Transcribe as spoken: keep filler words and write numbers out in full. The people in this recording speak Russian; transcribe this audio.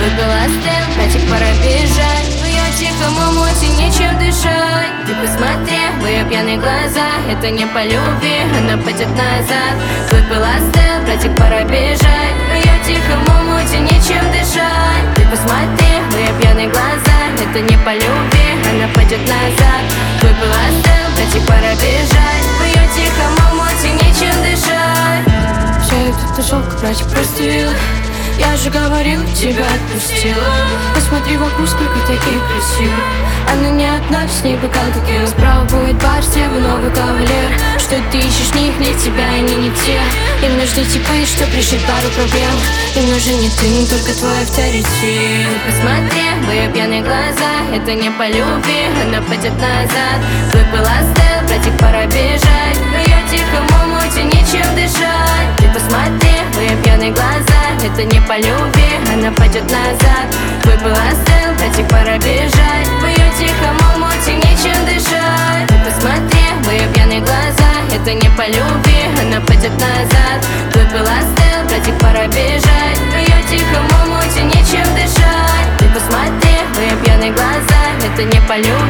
Выпила стел, братик, пора бежать. В ее тихом омуте нечем дышать. Ты посмотри в ее пьяные глаза. Это не по любви, она пойдет назад. Выпила стел, братик, пора бежать. В ее тихом омуте нечем дышать. Ты посмотри в ее пьяные глаза. Это не по любви, она пойдет назад. Выпила стел, братик, пора бежать. В ее тихом омуте нечем дышать. Все это тусовка, братик, простила. Я же говорил, тебя отпустила. Посмотри вокруг, сколько таких красивых. Она не одна, с ней бокал текила. Справа будет бар, слева новый кавалер. Что ты ищешь в них, для тебя они не те. Им нужны типы, что решить пару проблем. Им нужен не ты, не только твой авторитет. Посмотри в ее пьяные глаза. Это не по любви, она пойдет назад. Выпила стел, братик, пора бежать. В ее тихом омуте нечем дышать. Ты посмотри в ее пьяные глаза. Это не по любви, она пойдет назад. Выпила стел, братик, пора бежать. В ее тихом омуте нечем дышать. Ты посмотри в ее пьяные глаза. Это не по любви, она пойдет назад. Выпила стел, братик, пора бежать. В ее тихом омуте нечем дышать. Ты посмотри в ее пьяные глаза. Это не по любви.